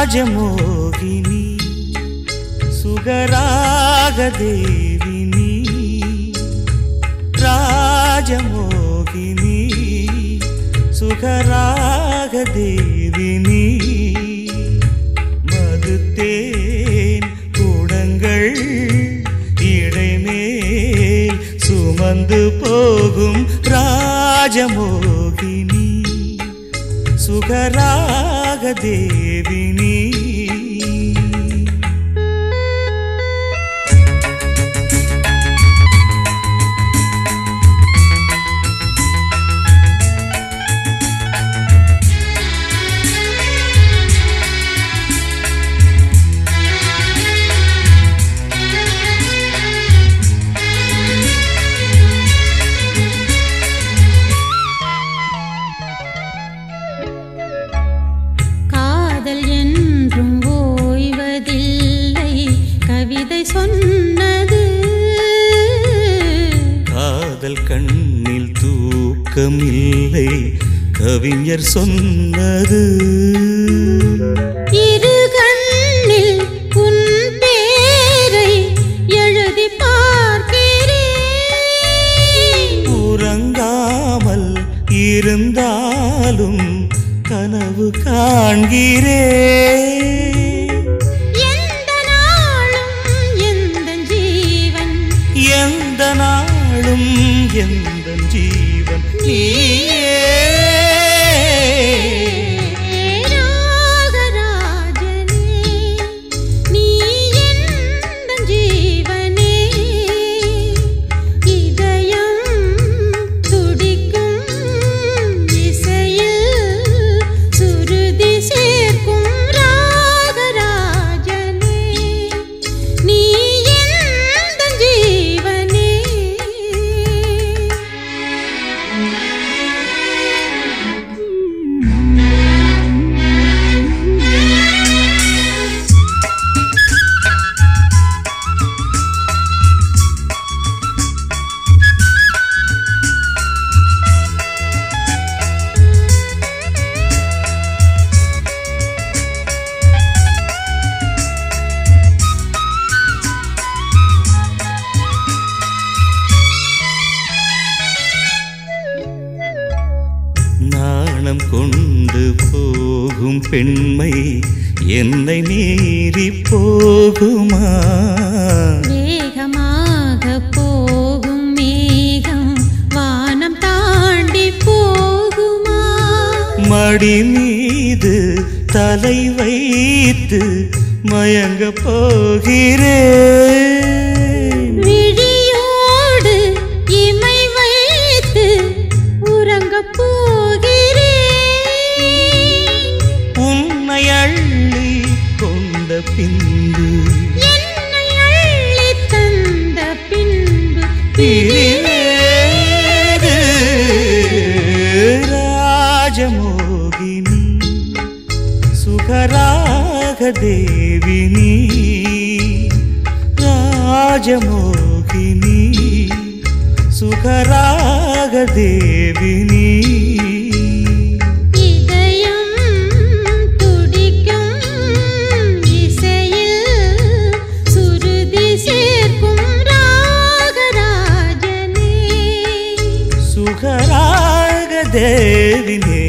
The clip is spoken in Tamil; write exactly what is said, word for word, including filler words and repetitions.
ராஜமோகினி சுகராகதேவினி ராஜமோகினி சுகராகதேவினி மதுத்தேன் கூடங்கள் இடைமேல் சுமந்து போகும் ராஜமோகினி சுகராகதேவினி சொன்னது காதல் கண்ணில் தூக்கமில்லை கவிஞர் சொன்னது இரு கண்ணில் உன் பேரை எழுதி பார்க்கிறேன் உறங்காமல் இருந்தாலும் கனவு காண்கிறேன் எந்த நாளும் எந்த ஜீவன் நீயே ராகராஜனே நீ எந்த ஜீவனே இதயம் துடிக்கும் இசையில் சுருதி சேர்க்கும் ராகராஜனே நீ நாணம் கொண்டு போகும் பெண்மை என்னை மீறி போகுமா வேகமாக போகும் மேகம் வானம் தாண்டி போகுமா மடி மீது தலை வைத்து மயங்க போகிறேன் விழியோடு இமை வைத்து உறங்க உன்னை அள்ளி கொண்ட பின்பு என்னை அள்ளி தந்த பின்பு பிரிவேது ராஜமோகினி சுகராகதேவினி ராஜமோகினி சுகராகதேவினி சுகராகதேவினி